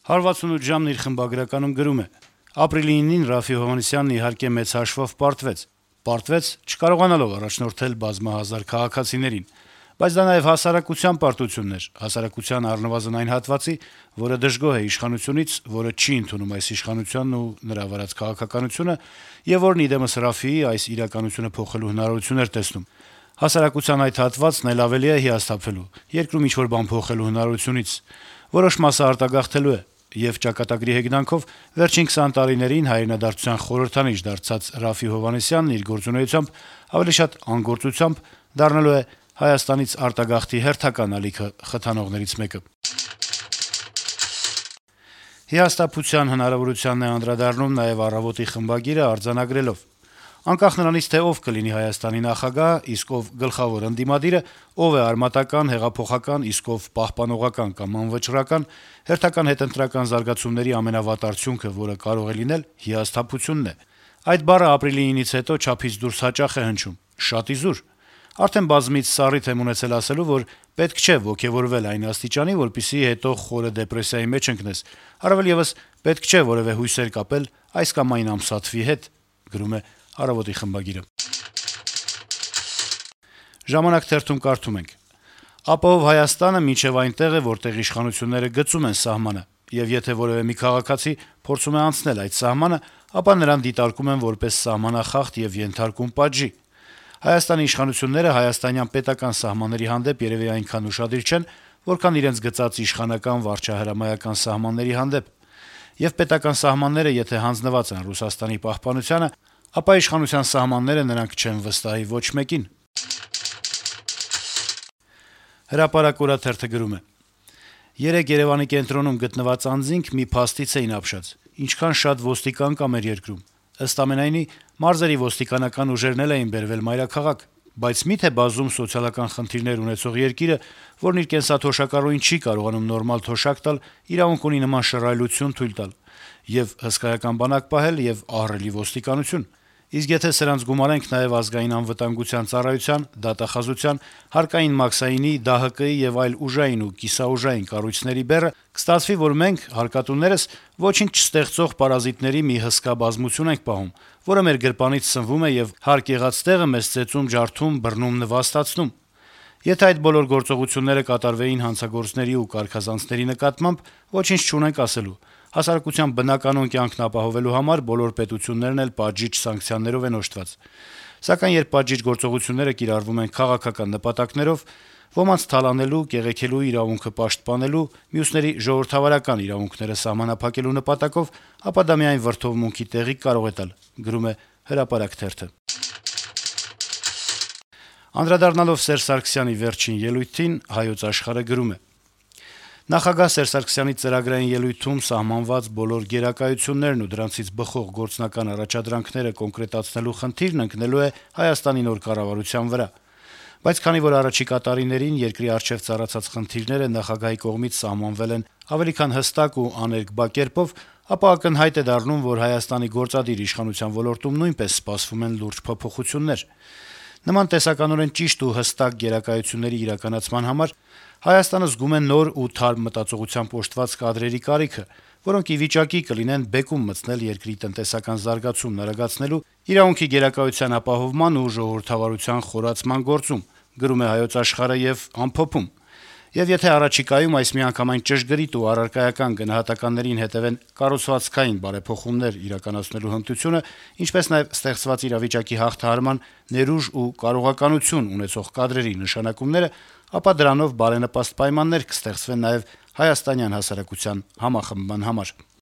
168 ժամն իր խմբագրականում գրում է. - «Ապրիլի 9-ին Ռաֆի Հովհաննիսյանն իհարկե մեծ հաշվով պարտվեց, չկարողանալով առաջնորդել բազմահազար քաղաքացիներին, բայց դա նաեւ հասարակության պարտությունն էր, հասարակության առնվազն այն հատվածի, որը դժգոհ է իշխանությունից, որը չի ընդունում այս իշխանությանն ու նրա վարած քաղաքականությունը եւ որն իդեմս Ռաֆիի այս իրականությունը փոխելու հնարավորություն էր տեսնում։ Հասարակության այդ հատվածն էլ ավելի է հիասթափվելու, երկրում ինչ-որ բան փոխելու հնարավորությունից։ Որոշ մասը արտագաղթելու է, եւ ճակատագրի հեգնանքով վերջին 20 տարիներին հայրենադարձության խորհրդանիշ դարձած Ռաֆի Հովհաննիսյանն իր գործունեությամբ, ավելի շատ անգործությամբ դառնալու է Հայաստանից արտագաղթի հերթական ալիքը խթանողներից մեկը»։ Հիասթափության հնարավորությանն է անդրադառնում նաեւ «Առավոտ»-ի խմբագիրը արձանագրելով. - «Անկախ նրանից, թե ով կլինի Հայաստանի նախագահ, իսկ ով գլխավոր ընդդիմադիրը, ով է արմատական, հեղափոխական, իսկ ով պահպանողական կամ անվճռական, հերթական հետընտրական զարգացումների ամենավատ արդյունքը, որը կարող է լինել, հիասթափությունն է։ Այդ բառը ապրիլի 9-ից հետո չափից դուրս հաճախ է հնչում, շատ իզուր։ Արդեն բազմից սառիթ եմ ունեցել ասելու, որ պետք չէ ոգեւորվել այն աստիճանի, որպեսզի հետո խորը դեպրեսիայի մեջ ընկնես, առավել եւս պետք չէ որեւէ հույսեր կապել այս կամ այն ամսաթվի հետ»։ «Ժամանակ» թերթում կարդում ենք. - «Ապահով Հայաստանը մինչեւ այնտեղ է, որտեղ իշխանությունները գծում են սահմանը, եւ եթե որեւէ մի քաղաքացի փորձում է անցնել այդ սահմանը, ապա նրան դիտարկում են որպես սահմանախախտ եւ ենթարկում պատժի։ Հայաստանի իշխանությունները հայաստանյան պետական սահմանների հանդեպ երեւի այնքան ուշադիր չեն, որքան իրենց գծած իշխանական վարչահրամայական սահմանների հանդեպ։ Եվ պետական սահմանները եթե հանձնված են Ռուսաստանի պահպանությանը, ապա իշխանության սահմանները նրանք չեն վստահի ոչ մեկին»։ «Հրապարակ» օրաթերթը գրում է. - «Երեկ Երեւանի կենտրոնում գտնված անձինք մի փաստից էին ապշած. ինչքան շատ ոստիկան կա մեր երկրում։ Ըստ ամենայնի, մարզերի ոստիկանական ուժերն էլ էին բերվել մայրաքաղաք։ Բայց մի՞թե բազում սոցիալական խնդիրներ ունեցող երկիրը, որն իր կենսաթոշակառուին չի կարողանում նորմալ թոշակ տալ, իրավունք ունի նման շռայլություն թույլ տալ։ Եվ հսկայական բանակ պահել, եւ ահռելի ոստիկանություն։ Իսկ եթե սրանց գումարենք նաեւ ազգային անվտանգության ծառայության, դատախազության, հարկային մաքսայինի, ԴՀԿ-ի եւ այլ ուժային ու կիսաուժային կառույցների բեռը, կստացվի, որ մենք, հարկատուներս, ոչինչ չստեղծող պարազիտների մի հսկա բազմություն ենք պահում, որը մեր գրպանից սնվում է եւ հարկ եղած տեղը մեզ ծեծում, ջարդում, բռնում, նվաստացնում։ Եթե այդ բոլոր գործողությունները կատարվեին հանցագործների ու կարգազանցների նկատմամբ, ոչինչ չունենք ասելու։ Հասարակության բնականոն կյանքն ապահովելու համար բոլոր պետություններն էլ պատժիչ սանկցիաներով են օժտված։ Սակայն երբ պատժիչ գործողությունները կիրառվում են քաղաքական նպատակներով, ոմանց թալանելու, կեղեքելու իրավունքը պաշտպանելու, մյուսների ժողովրդավարական իրավունքները սահմանափակելու նպատակով, ապա դա միայն վրդովմունքի տեղիք կարող է տալ»։ Հրապարակ թերթը Անդրադառնալով Սերժ Սարգսյանի վերջին ելույթին, «Հայոց Աշխարհ»-ը գրում է. - «Նախագահ Սերժ Սարգսյանի ծրագրային ելույթում սահմանված բոլոր գերակայություններն ու դրանցից բխող գործնական առաջադրանքները կոնկրետացնելու խնդիրն ընկնելու է Հայաստանի նոր կառավարության վրա։ Բայց քանի որ առաջիկա տարիներին երկրի առջեւ ծառացած խնդիրները նախագահի կողմից սահմանվել են ավելի քան հստակ ու աներկբա կերպով, ապա ակնհայտ է դառնում, որ Հայաստանի գործադիր իշխանության ոլորտում նույնպես սպասվում են լուրջ փոփոխություններ։ Նման տեսականորեն ճիշտ ու հստակ գերակայությունների իրականացման համար Հայաստանը զգում է նոր ու թարմ մտածողությամբ օժտված կադրերի կարիքը, որոնք ի վիճակի կլինեն բեկում մտցնել երկրի տնտեսական զարգացումն արագացնելու, իրավունքի գերակայության ապահովման ու ժողովրդավարության խորացման գործում», գրում է «Հայոց Աշխարհ»-ը եւ ամփոփում. - «Եվ եթե առաջիկայում այս միանգամայն ճշգրիտ ու առարկայական գնահատականներին հետեւեն կառուցվածքային բարեփոխումներ իրականացնելու հմտությունը, ինչպես նաեւ ստեղծված իրավիճակի հաղթահարման ներուժ ու կարողականություն ունեցող կադրերի նշանակումները, ապա դրանով բարենպաստ պայմաններ կստեղծվեն նաեւ հայաստանյան հասարակության համախմբման համար»։